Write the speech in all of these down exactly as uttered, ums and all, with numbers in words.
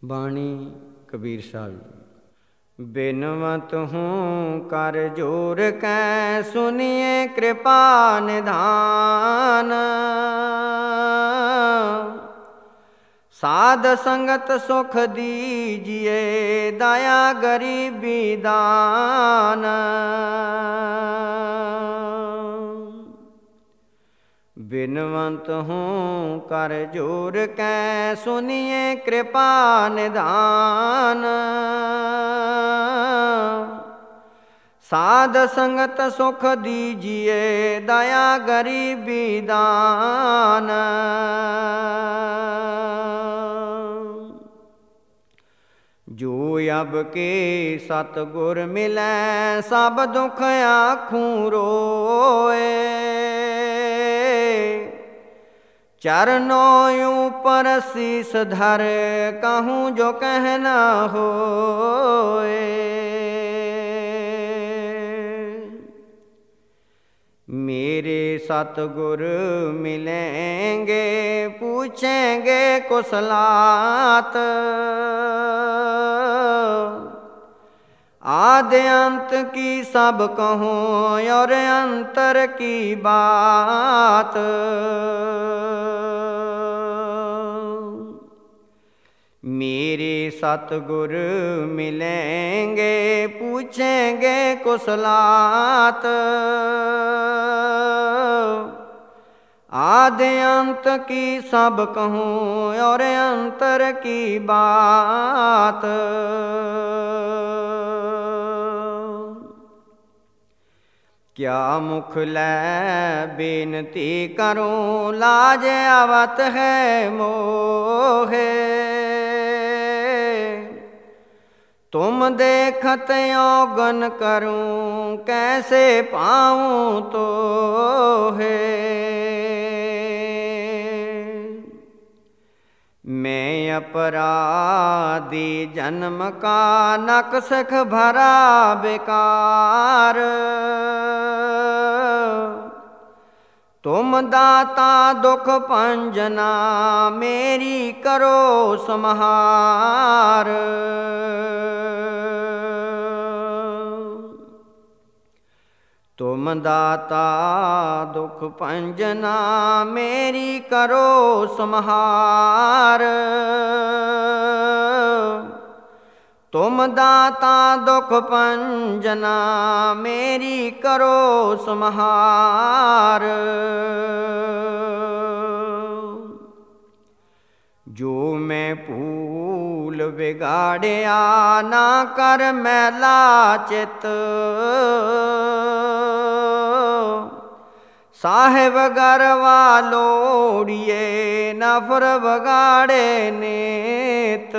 ਬਾਣੀ ਕਬੀਰ ਸਾਹਿਬ ਜੀ। ਬਿਨਵਤ ਹੂੰ ਕਰ ਜੋਰ ਕੈ ਸੁਨੀਏ ਕਿਰਪਾ ਨਿਧਾਨ। ਸਾਧ ਸੰਗਤ ਸੁਖ ਦੀਜੀਏ ਦਇਆ ਗਰੀਬੀ ਦਾਨ। ਬਿਨਵੰਤ ਹੂੰ ਕਰ ਜੋਰ ਕੈ ਸੁਨੀਏ ਕਿਰਪਾ ਨਿਧਾਨ। ਸਾਧ ਸੰਗਤ ਸੁਖ ਦੀਜੀਏ ਦਇਆ ਗਰੀਬੀ ਦਾਨ। ਜੋ ਅਬ ਕੇ ਸਤਿਗੁਰ ਮਿਲੈ ਸਭ ਦੁਖ ਆਖੂੰ ਰੋਏ। ਚਰਨੋਂ ਊਪਰ ਸੀਸ ਧਰ ਕਹੂੰ ਜੋ ਕਹਿਣਾ ਹੋਏ। मेरे सतगुर मिलेंगे पूछेंगे कुशलात। आदि अंत की सब कहूँ और अंतर की बात। मेरे सतगुर मिलेंगे पूछेंगे कुशलात। आदि अंत की सब कहूँ और अंतर की बात। क्या मुख लै बेनती करूँ लाज आवत है मोहे। तुम देखत औगन करूं कैसे पाऊं तो है। मैं अपराधी जन्म का नक्सख भरा बेकार। तुम दाता दुख पंजना मेरी करो सम्हार। तुम दाता दुख पंजना मेरी करो सम्हार। तुम दाता दुख पंजना मेरी करो सम्हार। जो मैं भूल बिगाड़िया ना कर मैला चित। साहिब गरवा लोड़िए नफर बगाड़े नेत।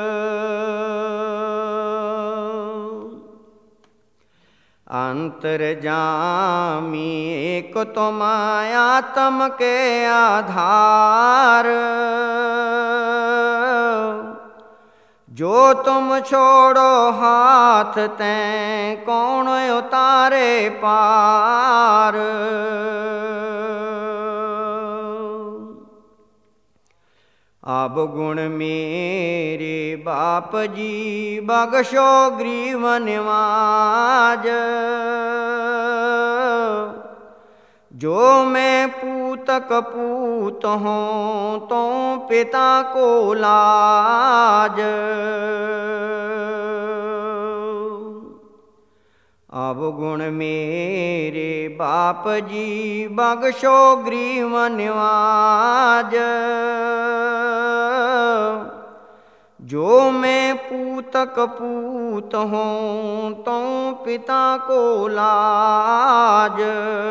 अंतर जामी एक तुम आत्म के आधार। जो तुम छोड़ो हाथ तैं कौन उतारे पार। अब गुण मेरे बाप जी बख्शो ग्रीव निवाज। जो मैं पूतक पूत हूँ तो पिता को लाज। अब गुण मेरे बाप जी बख्शो ग्रीव निवाज। जो मैं पूतक पूत हूँ तो पिता को लाज।